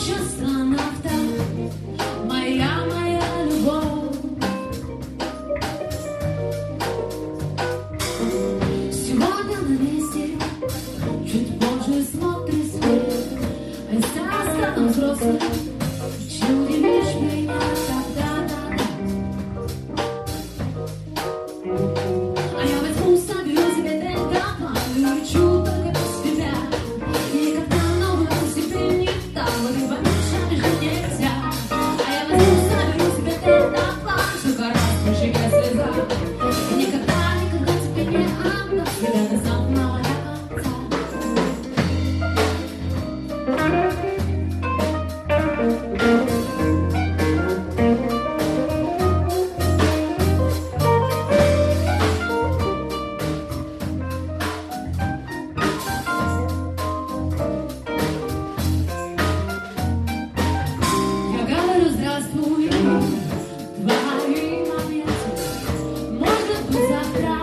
Ночь астронавта, моя любовь. Сегодня на месте, чуть позже смотрит свет. А я стану взрослым, чем удивишь меня тогда. А я возьму, соберу себе дельтаплан и улечу только без тебя. Никогда новым себе не стало, и помешать жить нельзя. А я возьму, соберу себе дельтаплан, сколько раз прожигая слеза. Никогда тебе не отдам себя до самого конца. Я говорю здравствуй, твои моменты, может быть завтра.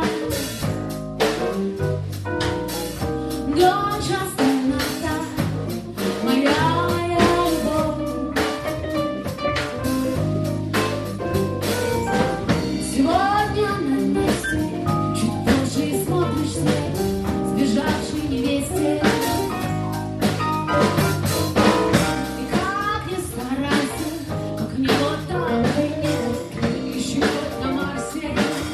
Ночь астронавта, моя любовь. Сегодня на месте, чуть позже смотришь свет сбежавшей невесте. И как не старайся, как не вот так и нет, ищи хоть на Марсе.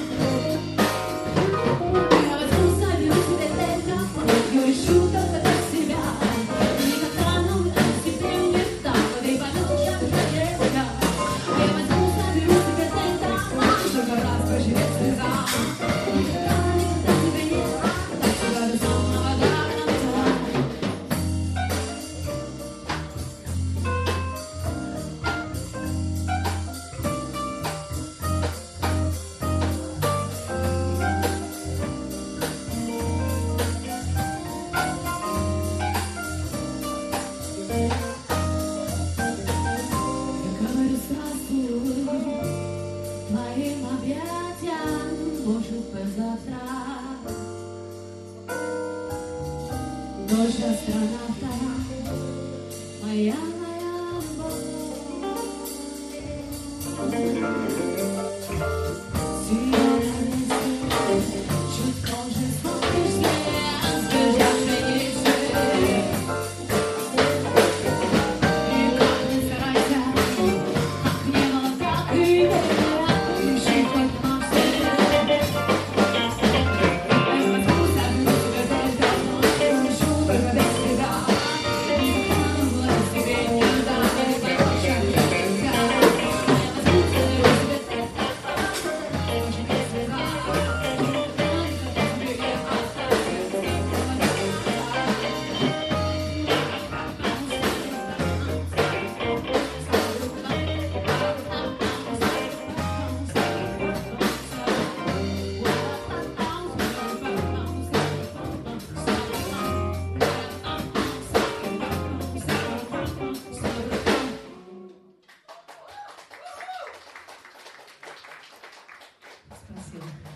Я возьму, соберу себе дельтаплан и решу только для себя. Никогда новый тебе не стало, да и помешать жить нельзя. Я возьму, соберу себе дельтаплан, сколько раз проживет слеза. Никогда тебе не отдам себя до самого конца. Я говорю здравствуй, твоим объятиям, может быть завтра. Ночь астронавта, моя любовь. Сегодня на месте, чуть позже смотришь свет сбежавшей невесты. И как не старайся, как не было, так и нет, ищи хоть на все. А я возьму, соберу себе дельтаплан и улечу только без тебя. Никогда нового тебе не отдам, да и помешать жить нельзя. А я возьму, соберу себе дельтаплан, сколько раз прожигая слеза. Никогда тебе не отдам Спасибо.